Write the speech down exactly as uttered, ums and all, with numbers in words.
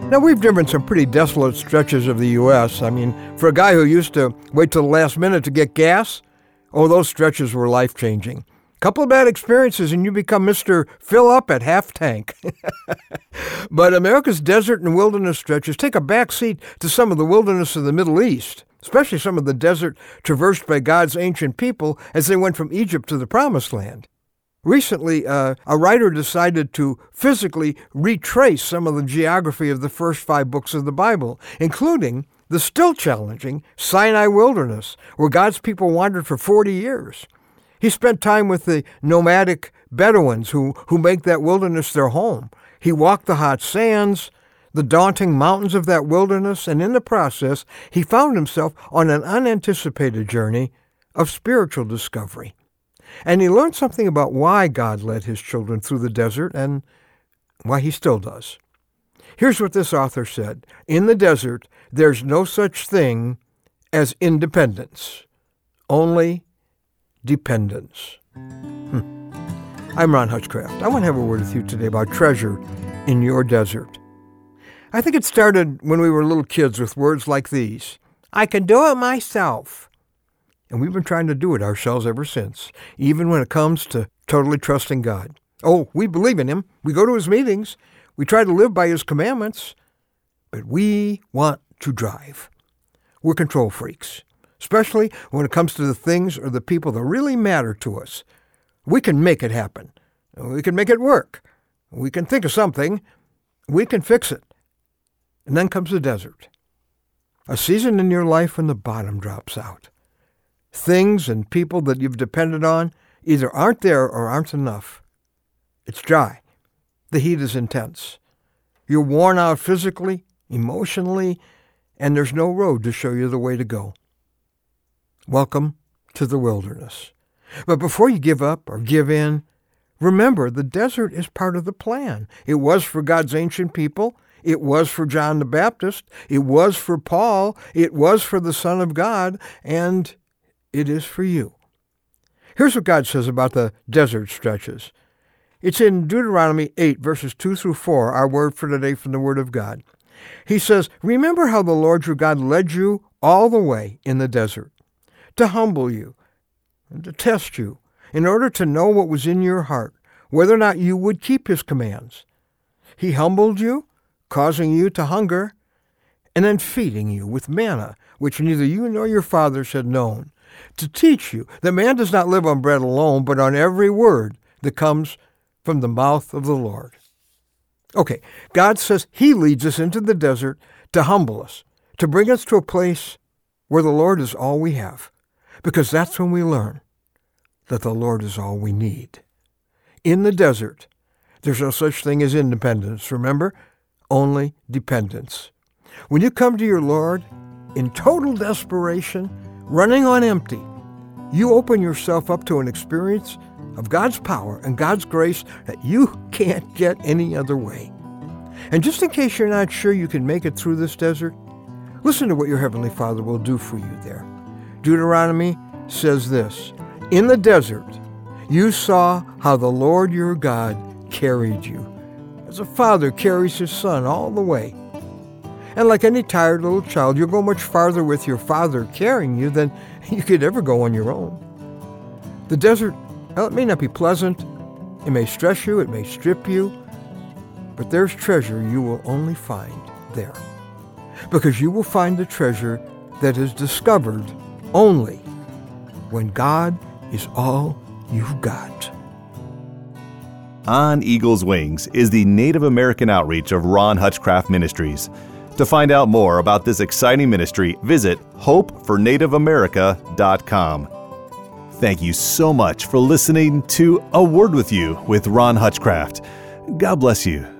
Now, we've driven some pretty desolate stretches of the U S I mean, for a guy who used to wait till the last minute to get gas, oh, those stretches were life-changing. Couple of bad experiences and you become Mister Fill Up at half tank. But America's desert and wilderness stretches take a back seat to some of the wilderness of the Middle East, especially some of the desert traversed by God's ancient people as they went from Egypt to the Promised Land. Recently, uh, a writer decided to physically retrace some of the geography of the first five books of the Bible, including the still challenging Sinai Wilderness, where God's people wandered for forty years. He spent time with the nomadic Bedouins who, who make that wilderness their home. He walked the hot sands, the daunting mountains of that wilderness, and in the process, he found himself on an unanticipated journey of spiritual discovery. And he learned something about why God led his children through the desert and why he still does. Here's what this author said. In the desert, there's no such thing as independence, only dependence. Hmm. I'm Ron Hutchcraft. I want to have a word with you today about treasure in your desert. I think it started when we were little kids with words like these. I can do it myself. And we've been trying to do it ourselves ever since, even when it comes to totally trusting God. Oh, we believe in him. We go to his meetings. We try to live by his commandments. But we want to drive. We're control freaks, especially when it comes to the things or the people that really matter to us. We can make it happen. We can make it work. We can think of something. We can fix it. And then comes the desert. A season in your life when the bottom drops out. Things and people that you've depended on either aren't there or aren't enough. It's dry. The heat is intense. You're worn out physically, emotionally, and there's no road to show you the way to go. Welcome to the wilderness. But before you give up or give in, remember the desert is part of the plan. It was for God's ancient people. It was for John the Baptist. It was for Paul. It was for the Son of God. And it is for you. Here's what God says about the desert stretches. It's in Deuteronomy eight, verses two through four, our word for today from the Word of God. He says, remember how the Lord your God led you all the way in the desert, to humble you and to test you, in order to know what was in your heart, whether or not you would keep his commands. He humbled you, causing you to hunger, and then feeding you with manna, which neither you nor your fathers had known, to teach you that man does not live on bread alone, but on every word that comes from the mouth of the Lord. Okay, God says he leads us into the desert to humble us, to bring us to a place where the Lord is all we have, because that's when we learn that the Lord is all we need. In the desert, there's no such thing as independence, remember? Only dependence. When you come to your Lord in total desperation, running on empty, you open yourself up to an experience of God's power and God's grace that you can't get any other way. And just in case you're not sure you can make it through this desert, listen to what your Heavenly Father will do for you there. Deuteronomy says this, in the desert, you saw how the Lord your God carried you, as a father carries his son all the way. And like any tired little child, you'll go much farther with your father carrying you than you could ever go on your own. The desert, well, it may not be pleasant. It may stress you. It may strip you. But there's treasure you will only find there. Because you will find the treasure that is discovered only when God is all you've got. On Eagle's Wings is the Native American outreach of Ron Hutchcraft Ministries. To find out more about this exciting ministry, visit hope for native america dot com. Thank you so much for listening to A Word with You with Ron Hutchcraft. God bless you.